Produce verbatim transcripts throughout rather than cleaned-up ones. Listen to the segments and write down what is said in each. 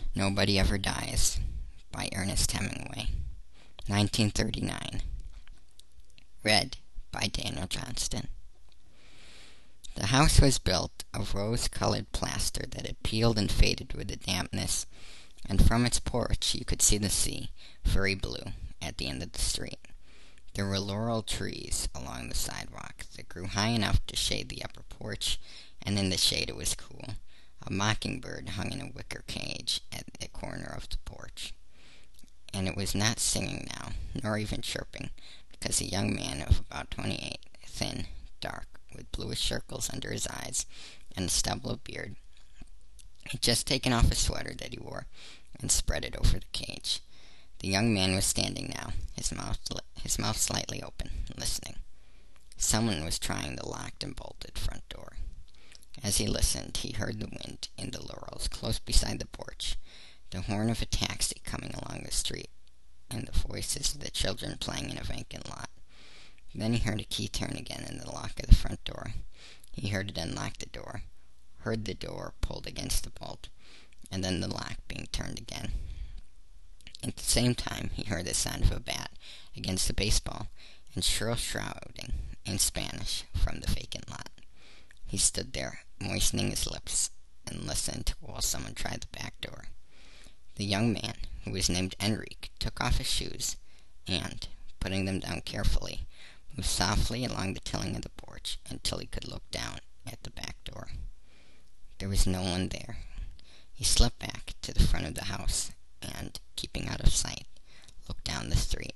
Nobody Ever Dies by Ernest Hemingway, nineteen thirty-nine. Read by Daniel Johnston. The house was built of rose-colored plaster that had peeled and faded with the dampness, and from its porch you could see the sea, furry blue, at the end of the street. There were laurel trees along the sidewalk that grew high enough to shade the upper porch, and in the shade it was cool. A mockingbird hung in a wicker cage at the corner of the porch, and it was not singing now, nor even chirping, because a young man of about twenty-eight, thin, dark, with bluish circles under his eyes, and a stubble of beard, had just taken off a sweater that he wore and spread it over the cage. The young man was standing now, his mouth his mouth slightly open, listening. Someone was trying the locked and bolted front door. As he listened, he heard the wind in the laurels close beside the porch, the horn of a taxi coming along the street, and the voices of the children playing in a vacant lot. Then he heard a key turn again in the lock of the front door. He heard it unlock the door, heard the door pulled against the bolt, and then the lock being turned again. At the same time, he heard the sound of a bat against the baseball, and shrill shouting in Spanish from the vacant lot. He stood there, moistening his lips, and listened while someone tried the back door. The young man, who was named Enrique, took off his shoes, and, putting them down carefully, moved softly along the tilling of the porch until he could look down at the back door. There was no one there. He slipped back to the front of the house, and, keeping out of sight, looked down the street.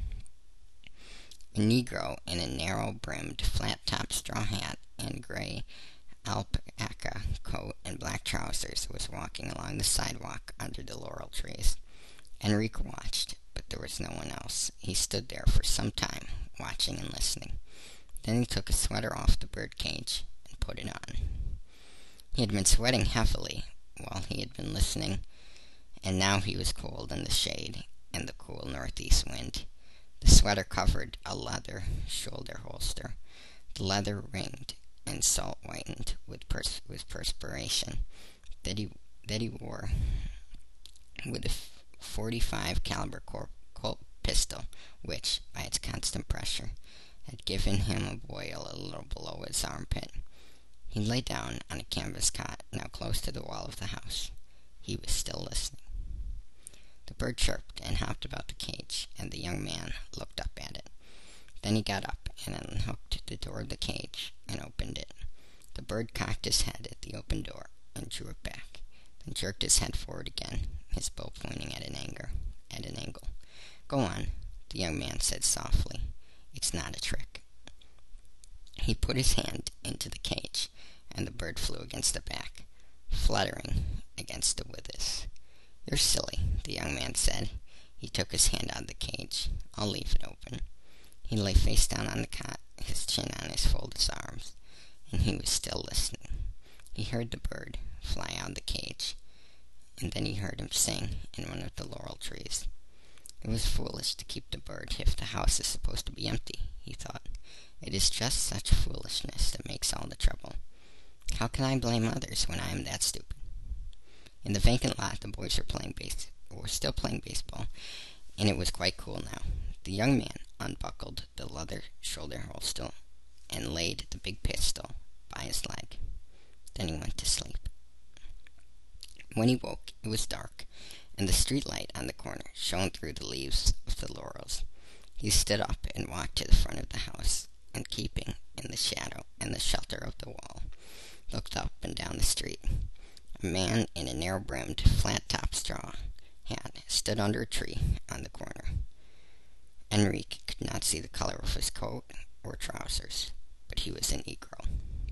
A Negro in a narrow-brimmed, flat-topped straw hat and gray alpaca coat and black trousers was walking along the sidewalk under the laurel trees. Enrique watched, but there was no one else. He stood there for some time, watching and listening. Then he took his sweater off the bird cage and put it on. He had been sweating heavily while he had been listening, and now he was cold in the shade and the cool northeast wind. The sweater covered a leather shoulder holster, the leather ringed and salt-whitened with, pers- with perspiration that he that he wore with a forty-five caliber Cor- Colt pistol, which, by its constant pressure, had given him a boil a little below his armpit. He lay down on a canvas cot now close to the wall of the house. He was still listening. The bird chirped and hopped about the cage, and the young man looked up at it. Then he got up and unhooked the door of the cage and opened it. The bird cocked his head at the open door and drew it back, then jerked his head forward again, his bill pointing at an anger, at an angle. "Go on," the young man said softly. "It's not a trick." He put his hand into the cage, and the bird flew against the back, fluttering against the withers. "You're silly," the young man said. He took his hand out of the cage. "I'll leave it open." He lay face down on the cot, his chin on his folded arms, and he was still listening. He heard the bird fly out of the cage, and then he heard him sing in one of the laurel trees. It was foolish to keep the bird if the house is supposed to be empty, he thought. It is just such foolishness that makes all the trouble. How can I blame others when I am that stupid? In the vacant lot, the boys were playing base, were still playing baseball, and it was quite cool now. The young man unbuckled the leather shoulder holster and laid the big pistol by his leg. Then he went to sleep. When he woke, it was dark, and the street light on the corner shone through the leaves of the laurels. He stood up and walked to the front of the house, and keeping in the shadow and the shelter of the wall, looked up and down the street. A man in a narrow-brimmed, flat-topped straw hat stood under a tree on the corner. Enrique could not see the color of his coat or trousers, but he was a Negro.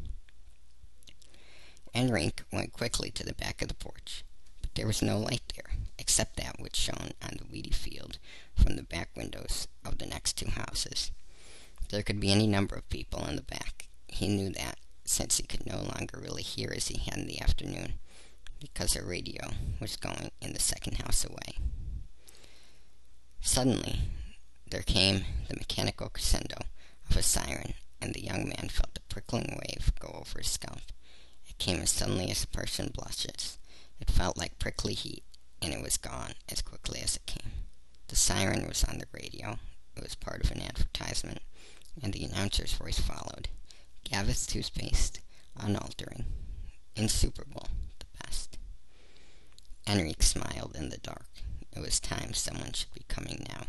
Enrique went quickly to the back of the porch, but there was no light there, except that which shone on the weedy field from the back windows of the next two houses. There could be any number of people in the back. He knew that, since he could no longer really hear as he had in the afternoon, because a radio was going in the second house away. Suddenly, there came the mechanical crescendo of a siren, and the young man felt the prickling wave go over his scalp. It came as suddenly as a person blushes. It felt like prickly heat, and it was gone as quickly as it came. The siren was on the radio. It was part of an advertisement, and the announcer's voice followed. Gavith's toothpaste, unaltering, insuperable, the best. Enrique smiled in the dark. It was time someone should be coming now.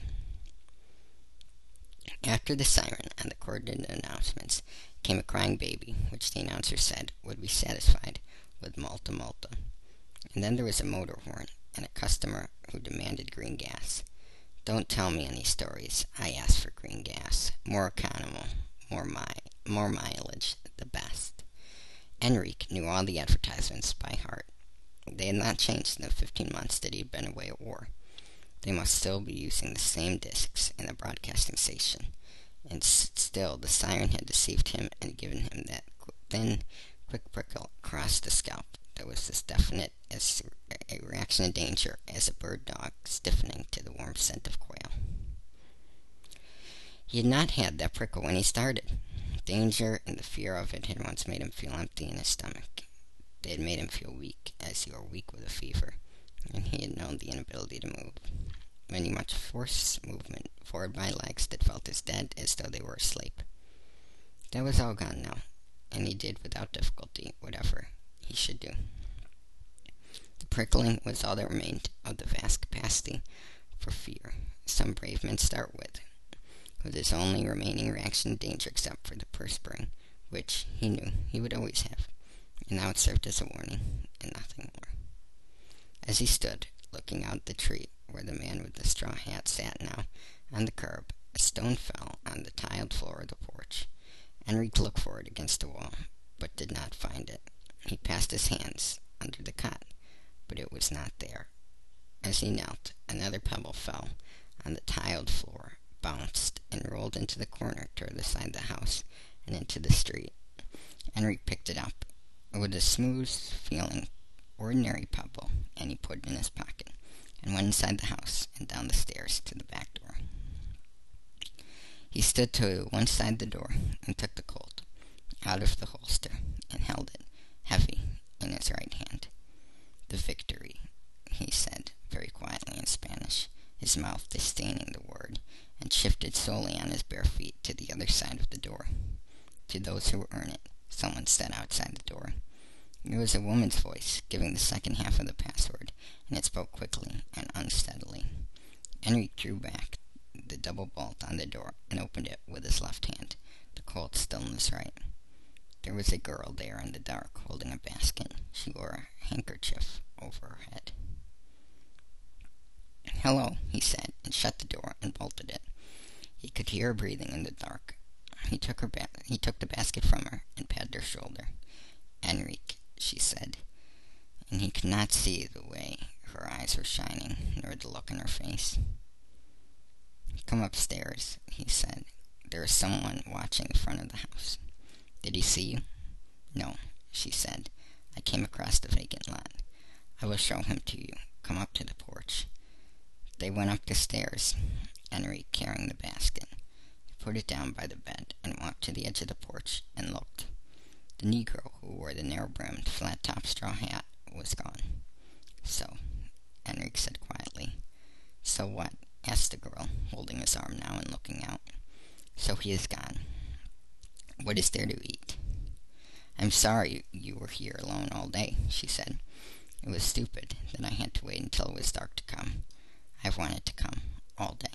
After the siren and the coordinated announcements came a crying baby, which the announcer said would be satisfied with Malta Malta. And then there was a motor horn and a customer who demanded green gas. Don't tell me any stories. I asked for green gas. More economy, more mi- more mileage, the best. Enrique knew all the advertisements by heart. They had not changed in the fifteen months that he had been away at war. They must still be using the same discs in the broadcasting station. And s- still, the siren had deceived him and given him that qu- thin, quick prickle across the scalp that was as definite as a reaction to danger as a bird dog stiffening to the warm scent of quail. He had not had that prickle when he started. Danger and the fear of it had once made him feel empty in his stomach. They had made him feel weak, as you are weak with a fever, and he had known the inability to move. Many much forced movement forward by legs that felt as dead as though they were asleep. That was all gone now, and he did without difficulty whatever he should do. The prickling was all that remained of the vast capacity for fear some brave men start with, with his only remaining reaction to danger except for the perspiring, which he knew he would always have, and now it served as a warning, and nothing more. As he stood, looking out at the tree where the man with the straw hat sat now, on the curb, a stone fell on the tiled floor of the porch. Enrique looked for it against the wall, but did not find it. He passed his hands under the cot, but it was not there. As he knelt, another pebble fell on the tiled floor, bounced, and rolled into the corner toward the side of the house and into the street. Enrique picked it up. It was a smooth-feeling, ordinary pebble, and he put it in his pocket, and went inside the house and down the stairs to the back door. He stood to one side of the door and took the Colt out of the holster and held it, heavy, in his right hand. The victory, he said, very quietly in Spanish, his mouth disdaining the word, and shifted slowly on his bare feet to the other side of the door. To those who earn it, someone said outside the door. It was a woman's voice, giving the second half of the password, and it spoke quickly and unsteadily. Enrique drew back the double bolt on the door and opened it with his left hand, the Colt still in his right. There was a girl there in the dark, holding a basket. She wore a handkerchief over her head. "Hello," he said, and shut the door and bolted it. He could hear her breathing in the dark. He took her ba- he took the basket from her and patted her shoulder. "Enrique," she said, and he could not see the way her eyes were shining, nor the look in her face. "Come upstairs," he said. "There is someone watching the front of the house." "Did he see you?" "No," she said. "I came across the vacant lot. I will show him to you. Come up to the porch." They went up the stairs, Enrique carrying the basket. He put it down by the bed and walked to the edge of the porch and looked. The Negro who wore the narrow-brimmed, flat-topped straw hat was gone. "So," Enrique said quietly. "So what?" asked the girl, holding his arm now and looking out. "So he is gone. What is there to eat?" "I'm sorry you were here alone all day," she said. "It was stupid that I had to wait until it was dark to come. I've wanted to come all day."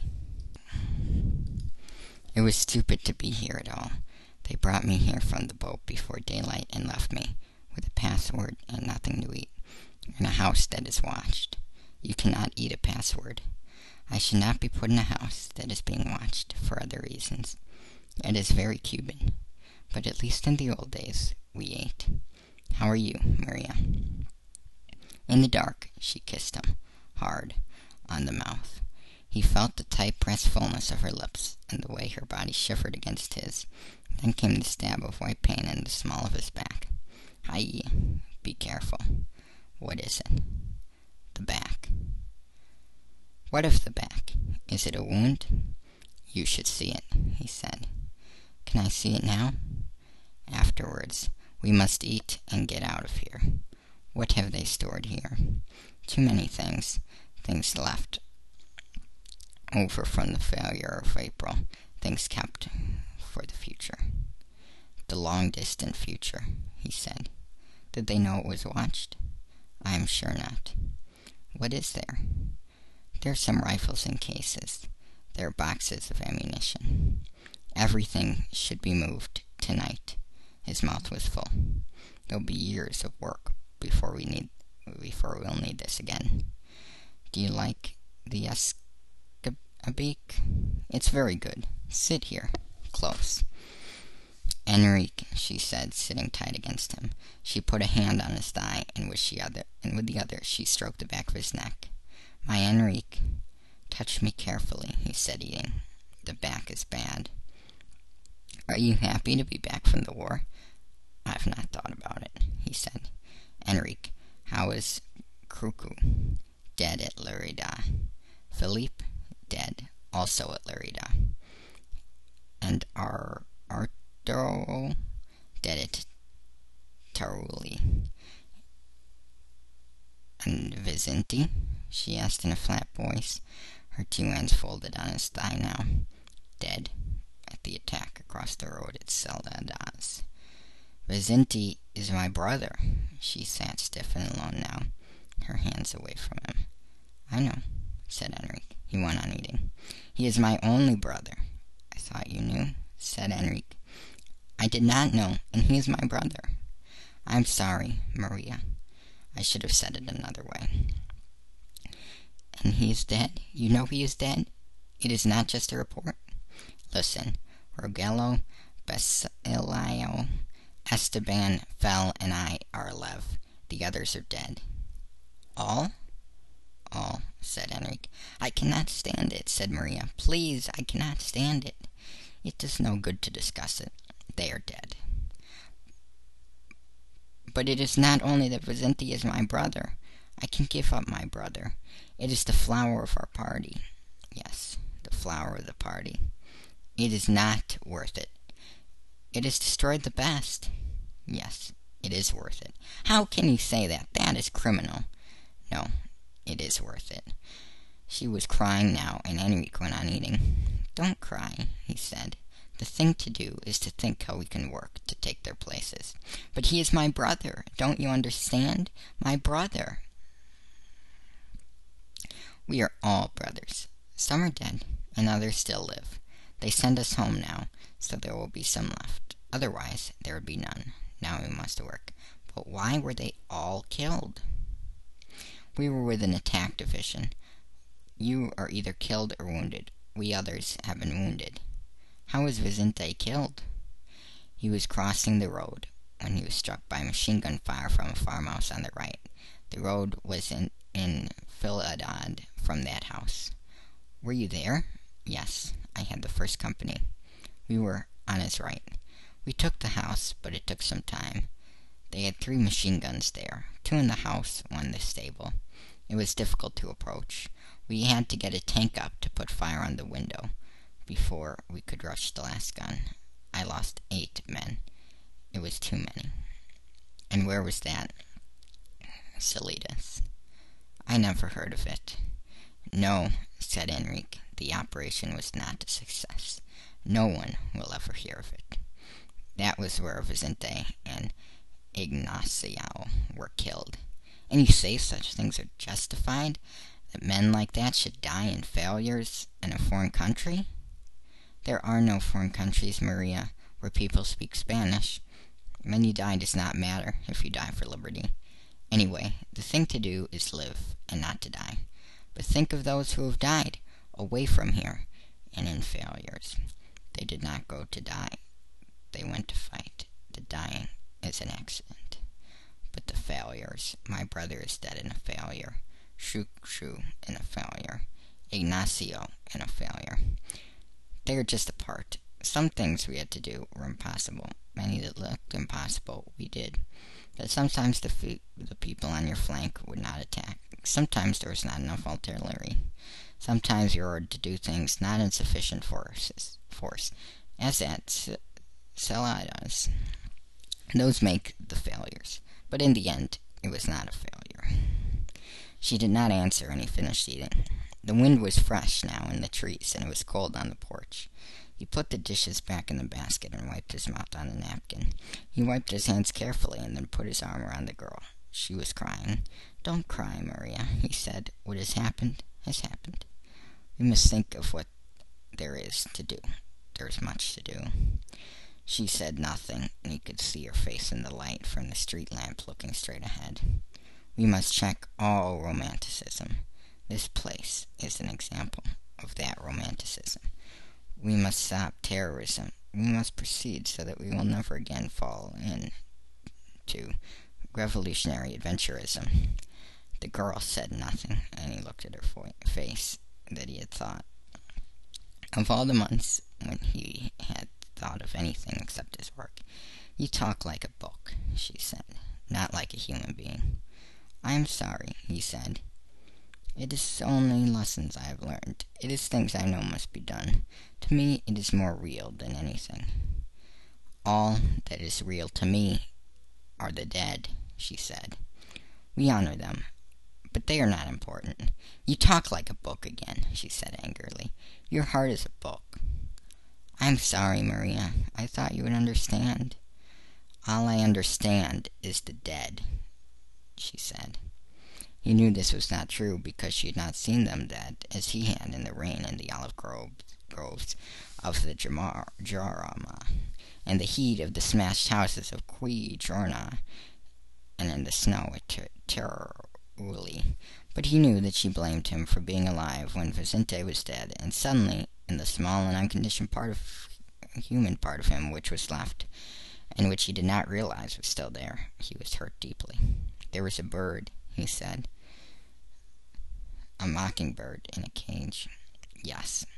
"It was stupid to be here at all. They brought me here from the boat before daylight and left me, with a password and nothing to eat, in a house that is watched. You cannot eat a password. I should not be put in a house that is being watched for other reasons. It is very Cuban, but at least in the old days we ate. How are you, Maria?" In the dark, she kissed him, hard, on the mouth. He felt the tight pressed fullness of her lips, and the way her body shivered against his. Then came the stab of white pain in the small of his back. "Hi, be careful." "What is it?" "The back." "What of the back? Is it a wound?" "You should see it," he said. "Can I see it now?" "Afterwards. We must eat and get out of here." "What have they stored here?" Too many things. Things left over from the failure of April. Things kept for the future. The long distant future, he said. Did they know it was watched? I am sure not. What is there? There are some rifles in cases. There are boxes of ammunition. Everything should be moved tonight. His mouth was full. There'll be years of work before we need before we'll need this again. Do you like the escabeak? It's very good. Sit here, close. Enrique, she said, sitting tight against him. She put a hand on his thigh, and with, the other, and with the other she stroked the back of his neck. My Enrique, touch me carefully, he said, eating. The back is bad. Are you happy to be back from the war? I've not thought about it, he said. Enrique, how is Kruku? Dead at Lerida. Philippe? Dead, also at Lerida. And our Arturo? Dead at Taruli. And Vicente? She asked in a flat voice, her two hands folded on his thigh now. Dead at the attack across the road at Celdadas. Vicente is my brother. She sat stiff and alone now, her hands away from him. I know, said Enrique. He went on eating. He is my only brother. I thought you knew, said Enrique. I did not know, and he is my brother. I'm sorry, Maria. I should have said it another way. And he is dead? You know he is dead? It is not just a report? Listen, Rogelio, Basilio, Esteban, Fel, and I are alive. The others are dead. All? All, said Enrique. I cannot stand it, said Maria. Please, I cannot stand it. It does no good to discuss it. They are dead. But it is not only that Vicente is my brother. I can give up my brother. It is the flower of our party. Yes, the flower of the party. It is not worth it. It has destroyed the best. Yes, it is worth it. How can you say that? That is criminal. No, it is worth it. She was crying now, and Enrique went on eating. Don't cry, he said. The thing to do is to think how we can work to take their places. But he is my brother. Don't you understand? My brother. We are all brothers. Some are dead, and others still live. They send us home now, so there will be some left. Otherwise, there would be none. Now we must work. But why were they all killed? We were with an attack division. You are either killed or wounded. We others have been wounded. How was Vicente killed? He was crossing the road when he was struck by machine gun fire from a farmhouse on the right. The road was in, in Philadad from that house. Were you there? Yes, I had the first company. We were on his right. We took the house, but it took some time. They had three machine guns there, two in the house, one in the stable. It was difficult to approach. We had to get a tank up to put fire on the window before we could rush the last gun. I lost eight men. It was too many. And where was that? Salidas. I never heard of it. No, said Enrique, the operation was not a success. No one will ever hear of it. That was where Vicente and Ignacio were killed. And you say such things are justified? That men like that should die in failures in a foreign country? There are no foreign countries, Maria, where people speak Spanish. When you die does not matter if you die for liberty. Anyway, the thing to do is live and not to die. But think of those who have died away from here and in failures. They did not go to die. They went to fight. The dying is an accident. But the failures, my brother is dead in a failure. Shukshu in a failure. Ignacio in a failure. They are just a part. Some things we had to do were impossible. Many that looked impossible, we did. But sometimes the, fe the people on your flank would not attack. Sometimes there was not enough artillery. Sometimes you were ordered to do things not in sufficient forces, force, as at Celadas. Those make the failures. But in the end, it was not a failure. She did not answer, and he finished eating. The wind was fresh now in the trees, and it was cold on the porch. He put the dishes back in the basket and wiped his mouth on a napkin. He wiped his hands carefully and then put his arm around the girl. She was crying. "Don't cry, Maria," he said. "What has happened has happened. We must think of what there is to do. There is much to do." She said nothing, and he could see her face in the light from the street lamp looking straight ahead. "We must check all romanticism. This place is an example of that romanticism. We must stop terrorism. We must proceed so that we will never again fall into revolutionary adventurism." The girl said nothing, and he looked at her face that he had thought. Of all the months when he had thought of anything except his work, "You talk like a book," she said, "not like a human being." "I am sorry," he said. "It is only lessons I have learned. It is things I know must be done. To me it is more real than anything." "All that is real to me are the dead," she said. "We honor them, but they are not important." "You talk like a book again," she said angrily. "Your heart is a book." "I am sorry, Maria. I thought you would understand." "All I understand is the dead," she said. He knew this was not true, because she had not seen them dead, as he had in the rain in the olive groves of the Jarama, and the heat of the smashed houses of Qui Giorna, and in the snow at Teruli. But he knew that she blamed him for being alive when Vicente was dead, and suddenly, in the small and unconditioned part of human part of him which was left, and which he did not realize was still there, he was hurt deeply. "There was a bird," he said. "A mockingbird in a cage." "Yes."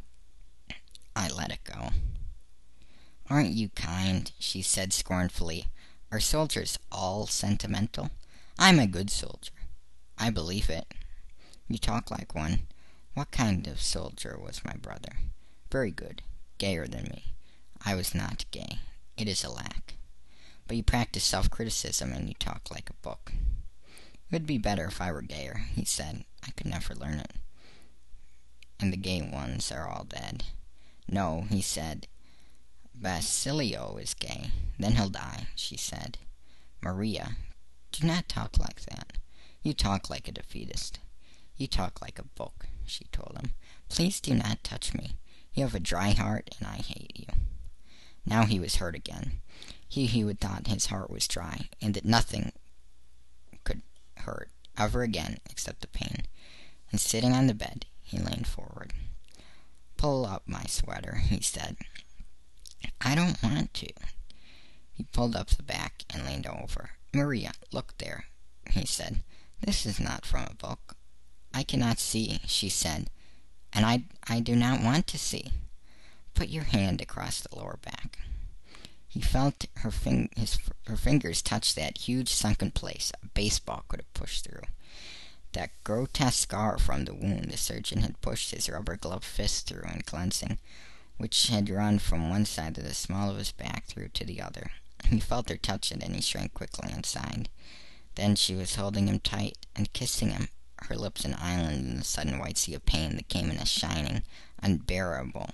"I let it go." "Aren't you kind?" she said scornfully. "Are soldiers all sentimental? I'm a good soldier." "I believe it." "You talk like one. What kind of soldier was my brother?" "Very good. Gayer than me." "I was not gay. It is a lack." "But you practice self-criticism, and you talk like a book." "It would be better if I were gayer," he said. "I could never learn it." "And the gay ones are all dead." "No," he said. "Basilio is gay." "Then he'll die," she said. "Maria, do not talk like that. You talk like a defeatist." "You talk like a book," she told him. "Please do not touch me. You have a dry heart, and I hate you." Now he was hurt again. He who had thought his heart was dry, and that nothing could hurt ever again except the pain. And sitting on the bed, he leaned forward. "Pull up my sweater," he said. "I don't want to." He pulled up the back and leaned over. "Maria, look there," he said. "This is not from a book." "I cannot see," she said, "and I, I do not want to see." "Put your hand across the lower back." He felt her, fing his, her fingers touch that huge sunken place a baseball could have pushed through. That grotesque scar from the wound the surgeon had pushed his rubber-gloved fist through in cleansing, which had run from one side of the small of his back through to the other. He felt her touch it, and he shrank quickly inside. Then she was holding him tight and kissing him, her lips an island in the sudden white sea of pain that came in a shining, unbearable,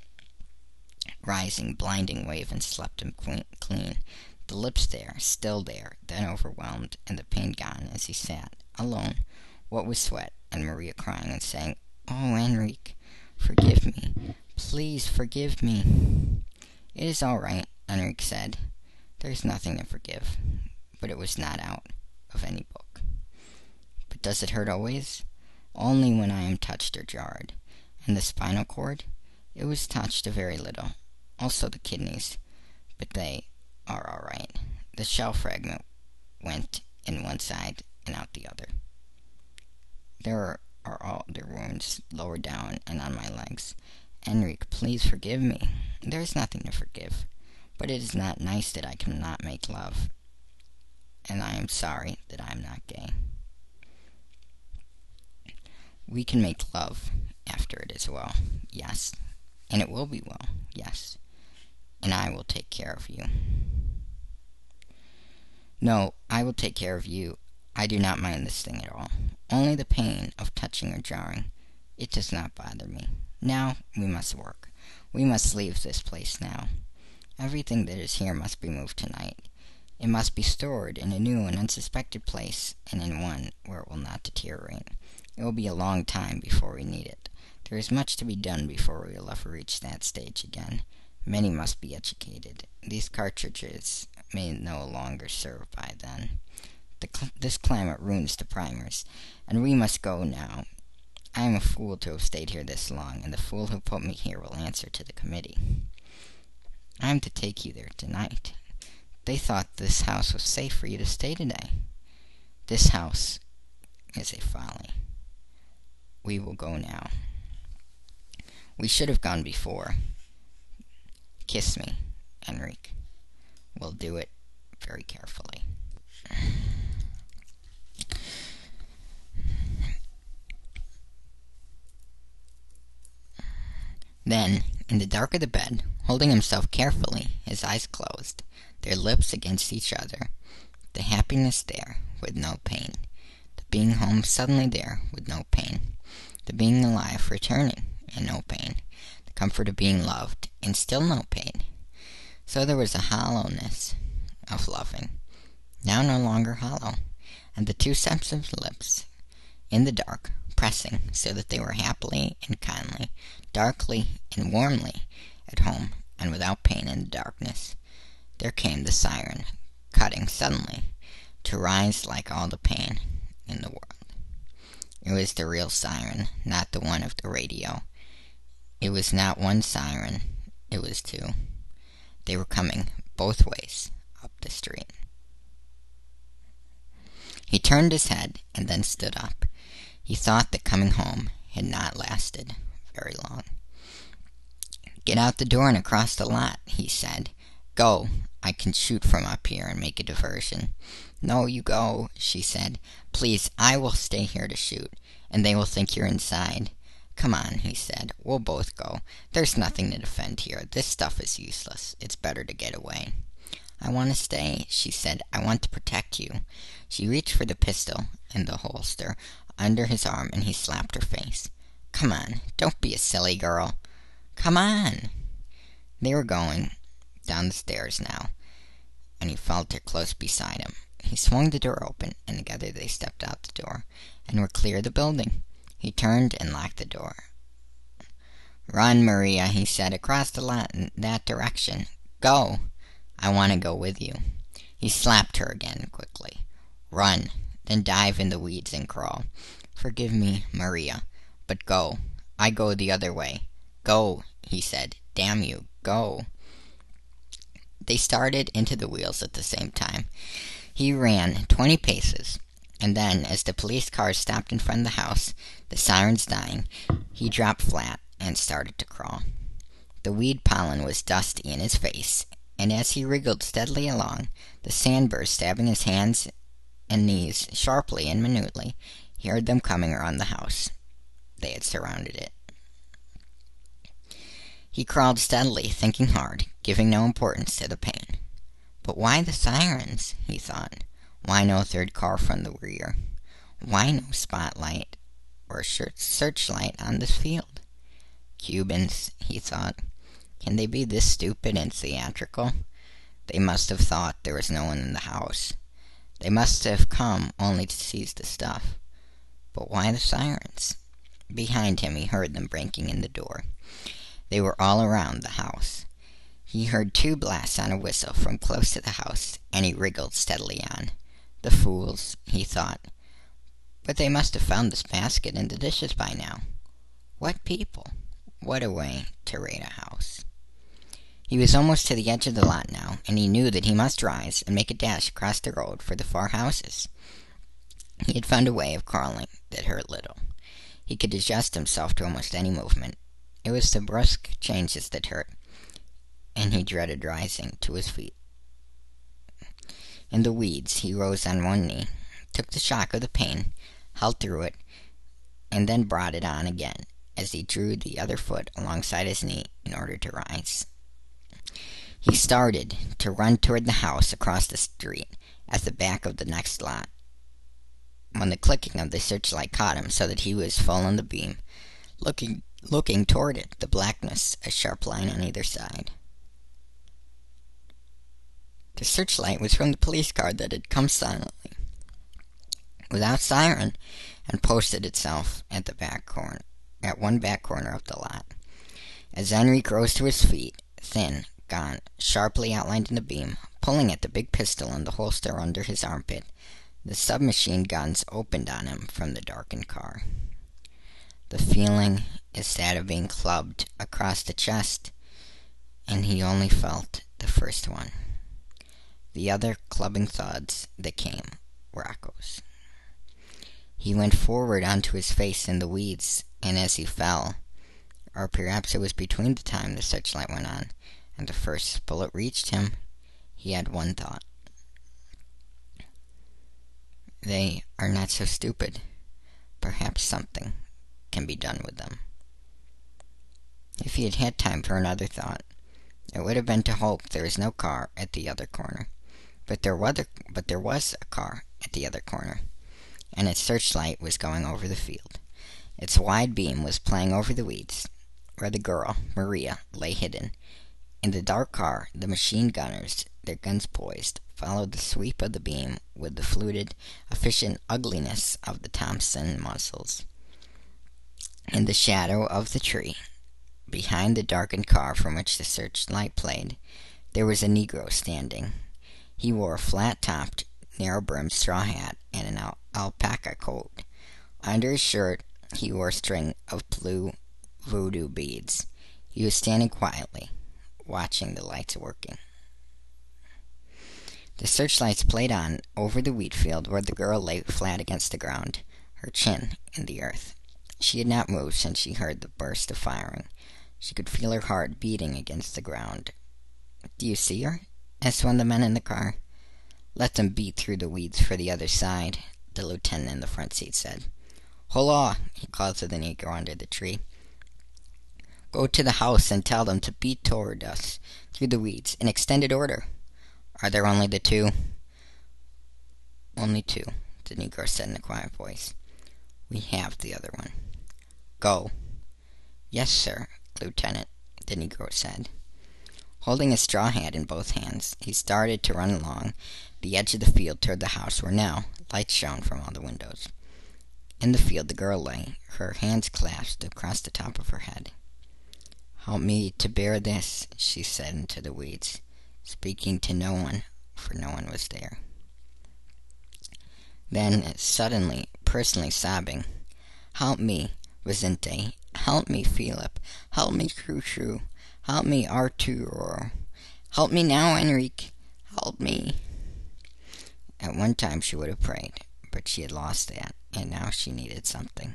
rising, blinding wave and swept him clean. The lips there, still there, then overwhelmed, and the pain gone as he sat, alone, what with sweat, and Maria crying and saying, "Oh, Enrique, forgive me. Please forgive me." "It is all right," Enrique said. "There is nothing to forgive." But it was not out of any book. "But does it hurt always?" "Only when I am touched or jarred." "And the spinal cord?" "It was touched a very little. Also the kidneys. But they are all right. The shell fragment went in one side and out the other. There are all the wounds lower down and on my legs. Enrique, please forgive me." "There is nothing to forgive. But it is not nice that I cannot make love. And I am sorry that I am not gay." "We can make love after it is well." "Yes." "And it will be well." "Yes." "And I will take care of you." "No, I will take care of you. I do not mind this thing at all. only the pain of touching or jarring. It does not bother me. Now we must work. We must leave this place now. Everything that is here must be moved tonight. It must be stored in a new and unsuspected place, and in one where it will not deteriorate. It will be a long time before we need it. There is much to be done before we will ever reach that stage again. Many must be educated. These cartridges may no longer serve by then. The cl this climate ruins the primers, and we must go now. I am a fool to have stayed here this long, and the fool who put me here will answer to the committee. I am to take you there tonight. They thought this house was safe for you to stay today. This house is a folly. We will go now. We should have gone before. Kiss me, Enrique. We'll do it very carefully. Then, in the dark of the bed, holding himself carefully, his eyes closed, their lips against each other, the happiness there with no pain, the being home suddenly there with no pain, the being alive returning and no pain, the comfort of being loved and still no pain. So there was a hollowness of loving, now no longer hollow, and the two sensitive lips in the dark, pressing so that they were happily and kindly, darkly and warmly at home, and without pain in the darkness. There came the siren, cutting suddenly, to rise like all the pain in the world. It was the real siren, not the one of the radio. It was not one siren, it was two. They were coming both ways up the street. He turned his head and then stood up. He thought that coming home had not lasted very long. "Get out the door and across the lot," he said. "Go. I can shoot from up here and make a diversion." "No, you go," she said. "Please, I will stay here to shoot, and they will think you're inside." "Come on," he said. "We'll both go. There's nothing to defend here. This stuff is useless. It's better to get away." "I want to stay," she said. "I want to protect you." She reached for the pistol in the holster under his arm, and he slapped her face. "Come on. Don't be a silly girl. Come on." They were going down the stairs now, and he felt her close beside him. He swung the door open, and together they stepped out the door, and were clear of the building. He turned and locked the door. "Run, Maria," he said, "across the lot in that direction. Go." "I want to go with you." He slapped her again quickly. "Run, then dive in the weeds and crawl. Forgive me, Maria, but go. I go the other way. Go," he said. "Damn you, go." They started into the wheels at the same time. He ran twenty paces, and then, as the police cars stopped in front of the house, the sirens dying, he dropped flat and started to crawl. The weed pollen was dusty in his face, and as he wriggled steadily along, the sandburrs stabbing his hands and knees sharply and minutely, he heard them coming around the house. They had surrounded it. He crawled steadily, thinking hard, giving no importance to the pain. But why the sirens, he thought. Why no third car from the rear? Why no spotlight or searchlight on this field? Cubans, he thought. Can they be this stupid and theatrical? They must have thought there was no one in the house. They must have come only to seize the stuff. But why the sirens? Behind him he heard them breaking in the door. They were all around the house. He heard two blasts on a whistle from close to the house, and he wriggled steadily on. The fools, he thought. But they must have found this basket and the dishes by now. What people! What a way to raid a house! He was almost to the edge of the lot now, and he knew that he must rise and make a dash across the road for the far houses. He had found a way of crawling that hurt little. He could adjust himself to almost any movement. It was the brusque changes that hurt, and he dreaded rising to his feet. In the weeds he rose on one knee, took the shock of the pain, held through it, and then brought it on again as he drew the other foot alongside his knee in order to rise. He started to run toward the house across the street at the back of the next lot. when the clicking of the searchlight caught him so that he was full on the beam, looking looking toward it, the blackness, a sharp line on either side. The searchlight was from the police car that had come silently, without siren, and posted itself at the back corner, at one back corner of the lot. As Enrique rose to his feet, thin, gaunt, sharply outlined in the beam, pulling at the big pistol in the holster under his armpit, the submachine guns opened on him from the darkened car. The feeling is that of being clubbed across the chest, and he only felt the first one. The other clubbing thuds that came were echoes. He went forward onto his face in the weeds, and as he fell, or perhaps it was between the time the searchlight went on and the first bullet reached him, he had one thought. They are not so stupid. Perhaps something can be done with them. If he had had time for another thought, it would have been to hope there was no car at the other corner. But there was a, but there was a car at the other corner, and its searchlight was going over the field. Its wide beam was playing over the weeds, where the girl, Maria, lay hidden. In the dark car, the machine gunners, their guns poised, followed the sweep of the beam with the fluted, efficient ugliness of the Thompson muzzles. In the shadow of the tree, behind the darkened car from which the searchlight played, there was a Negro standing. He wore a flat-topped, narrow-brimmed straw hat and an al alpaca coat. Under his shirt, he wore a string of blue voodoo beads. He was standing quietly, watching the lights working. The searchlights played on over the wheat field where the girl lay flat against the ground, her chin in the earth. She had not moved since she heard the burst of firing. She could feel her heart beating against the ground. "Do you see her?" asked one of the men in the car. "Let them beat through the weeds for the other side," the lieutenant in the front seat said. "Hola," he called to the Negro under the tree. "Go to the house and tell them to beat toward us through the weeds, in extended order." "Are there only the two?" "Only two," the Negro said in a quiet voice. "We have the other one." "Go." "Yes, sir, Lieutenant," the Negro said. Holding a straw hat in both hands, he started to run along the edge of the field toward the house where now lights shone from all the windows. In the field the girl lay, her hands clasped across the top of her head. "Help me to bear this," she said into the weeds, speaking to no one, for no one was there. Then, suddenly, personally sobbing, "Help me, Vicente. Help me, Philip. Help me, Cruchu. Help me, Arturo. Help me now, Enrique. Help me." At one time she would have prayed, but she had lost that, and now she needed something.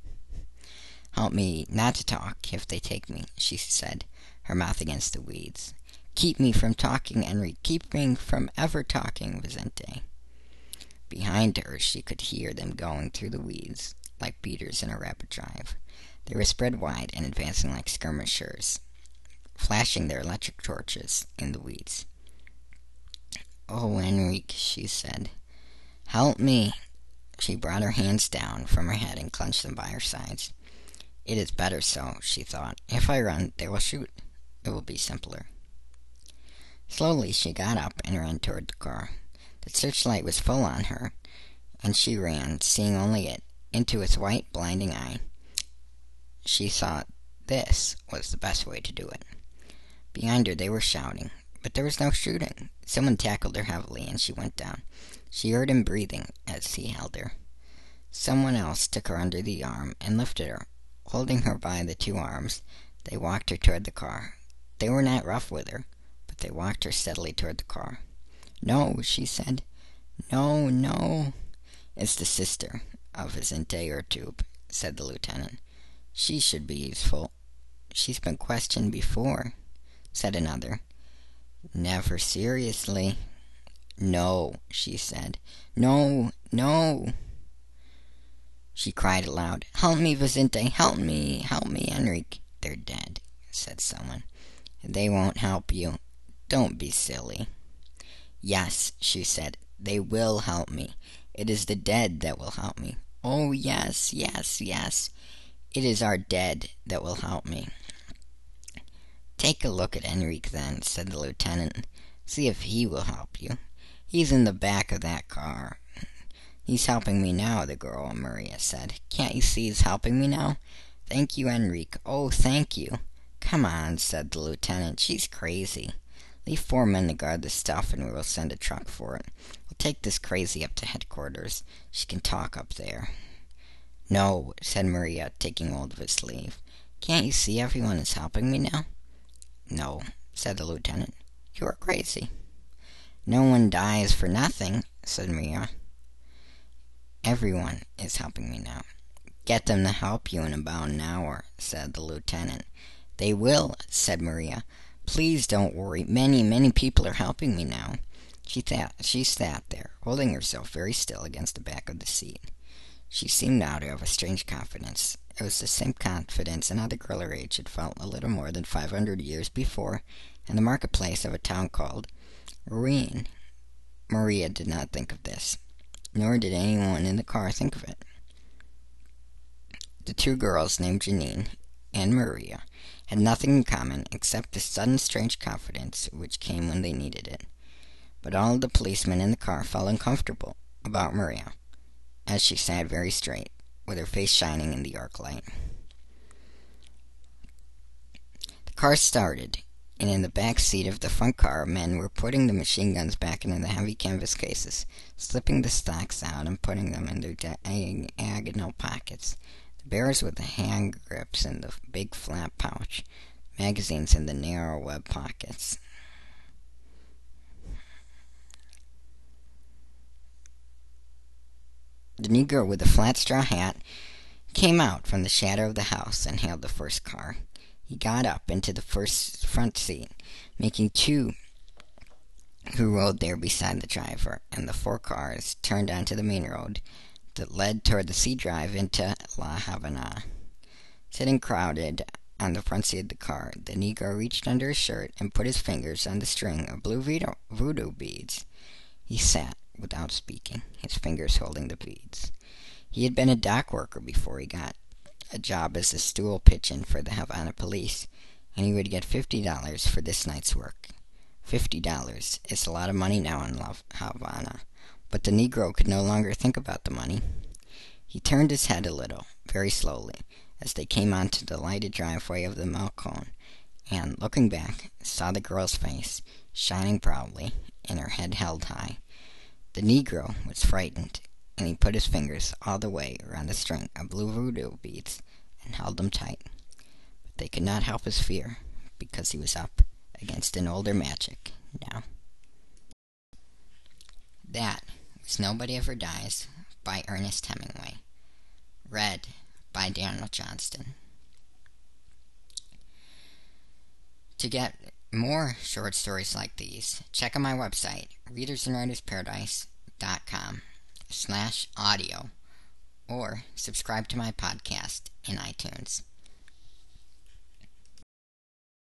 "Help me not to talk if they take me," she said, her mouth against the weeds. "Keep me from talking, Enrique. Keep me from ever talking, Vicente." Behind her she could hear them going through the weeds, like beaters in a rapid drive. They were spread wide and advancing like skirmishers, flashing their electric torches in the weeds. "Oh, Enrique," she said. "Help me." She brought her hands down from her head and clenched them by her sides. "It is better so," she thought. "If I run, they will shoot. It will be simpler." Slowly she got up and ran toward the car. The searchlight was full on her, and she ran, seeing only it, into its white, blinding eye. She thought this was the best way to do it. Behind her they were shouting, but there was no shooting. Someone tackled her heavily, and she went down. She heard him breathing as he held her. Someone else took her under the arm and lifted her. Holding her by the two arms, they walked her toward the car. They were not rough with her, but they walked her steadily toward the car. "No," she said. "No, no." "It's the sister of Vicente Urtube," said the lieutenant. "She should be useful." "She's been questioned before," said another. "Never seriously." "No," she said. "No, no." She cried aloud, "Help me, Vicente! Help me! Help me, Enrique!" "They're dead," said someone. "They won't help you. Don't be silly." "Yes," she said, "they will help me. It is the dead that will help me. Oh, yes, yes, yes. It is our dead that will help me. Take a look at Enrique, then, said the lieutenant. See if he will help you. He's in the back of that car. He's helping me now, the girl, Maria said. Can't you see he's helping me now? Thank you, Enrique. Oh, thank you. Come on, said the lieutenant. She's crazy. Leave four men to guard the stuff, and we will send a truck for it. We'll take this crazy up to headquarters. She can talk up there. No, said Maria, taking hold of his sleeve. Can't you see everyone is helping me now? No, said the lieutenant. You are crazy. No one dies for nothing, said Maria. Everyone is helping me now. Get them to help you in about an hour, said the lieutenant. They will, said Maria. Please don't worry. Many, many people are helping me now. She, th- she sat there, holding herself very still against the back of the seat. She seemed now to have a strange confidence. It was the same confidence another girl her age had felt a little more than five hundred years before in the marketplace of a town called Rouen. Maria did not think of this, nor did anyone in the car think of it. The two girls named Janine and Maria had nothing in common except the sudden strange confidence which came when they needed it. But all the policemen in the car felt uncomfortable about Maria, as she sat very straight, with her face shining in the arc light. The car started, and in the back seat of the front car, men were putting the machine guns back into the heavy canvas cases, slipping the stocks out and putting them in their diagonal pockets. The bearers with the hand grips in the big flat pouch, magazines in the narrow web pockets. The Negro with the flat straw hat came out from the shadow of the house and hailed the first car. He got up into the first front seat, making two who rode there beside the driver, and the four cars turned onto the main road that led toward the sea drive into La Habana. Sitting crowded on the front seat of the car, the Negro reached under his shirt and put his fingers on the string of blue voodoo beads. He sat without speaking, his fingers holding the beads. He had been a dock worker before he got a job as a stool pigeon for the Havana police, and he would get fifty dollars for this night's work. Fifty dollars is a lot of money now in Havana, but the Negro could no longer think about the money. He turned his head a little, very slowly, as they came onto the lighted driveway of the Malcone, and, looking back, saw the girl's face, shining proudly, and her head held high. The Negro was frightened, and he put his fingers all the way around the string of blue voodoo beads and held them tight. But they could not help his fear, because he was up against an older magic now. That was Nobody Ever Dies by Ernest Hemingway. Read by Daniel Johnston. To get more short stories like these, check out my website, readers and writers paradise dot com slash audio, or subscribe to my podcast in iTunes.